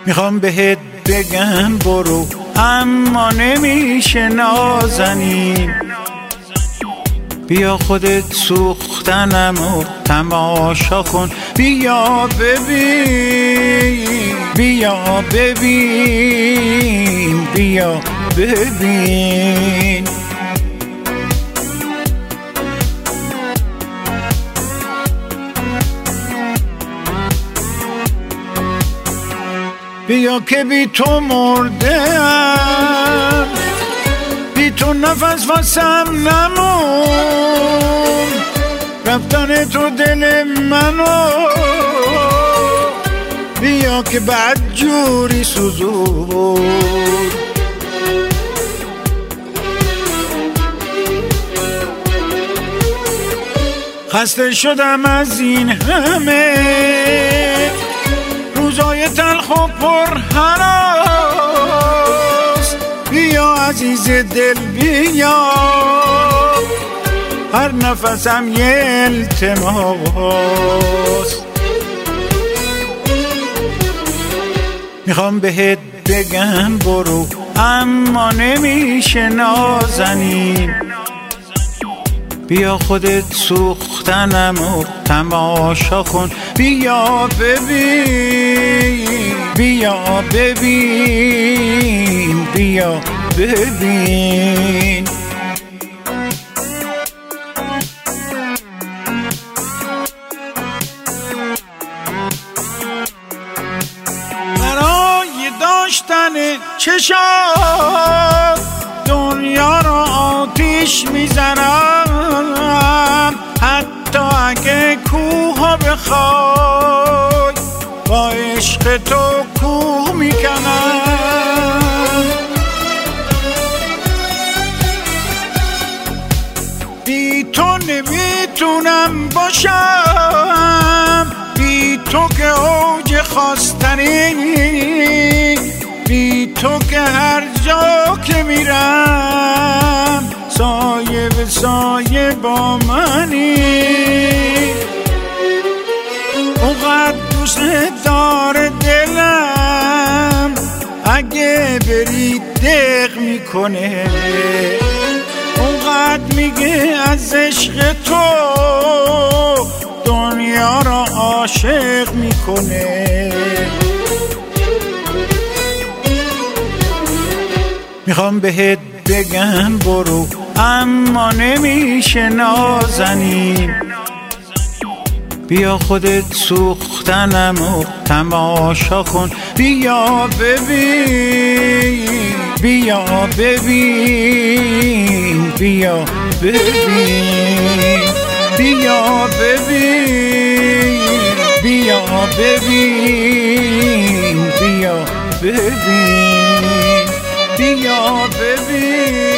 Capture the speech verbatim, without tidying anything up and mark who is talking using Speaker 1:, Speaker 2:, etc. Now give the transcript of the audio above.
Speaker 1: میخوام بهت بگم برو اما نمیشه نازنین. بیا خودت سوختنم و تماشا کن، بیا ببین بیا ببین بیا ببین. بیا که بی تو مردم، بی تو نفس واسم نمون، رفتن تو دل منو بیا که بد جوری سوزون. خسته شدم از این همه روزای تلخ و پر هراس، بیا عزیز دل بیا، هر نفسم یه التماس. میخوام بهت بگم برو اما نمیشه نازنین. بیا خودت سوختنم و تماشا کن، بیا ببین بیا ببین بیا ببین. برای داشتن چشات دنیا رو آتیش میزنم، حتی اگه کوه بخوای با عشق تو کوه میکنم. بی تو نمیتونم باشم، بی تو که اوج خواستنی، بی تو که هر جا که میرم سایه به سایه با منی. اونقدر دوست داره دلم اگه بری دق میکنه، اونقدر میگه از عشق تو دنیا را عاشق میکنه. میخوام بهت بگم برو اما نمیشه نازنین. بیا خودت سوختنم و تماشا کن، بیا ببین بیا ببین بیا ببین بیا ببین بیا ببین بیا ببین بیا ببین.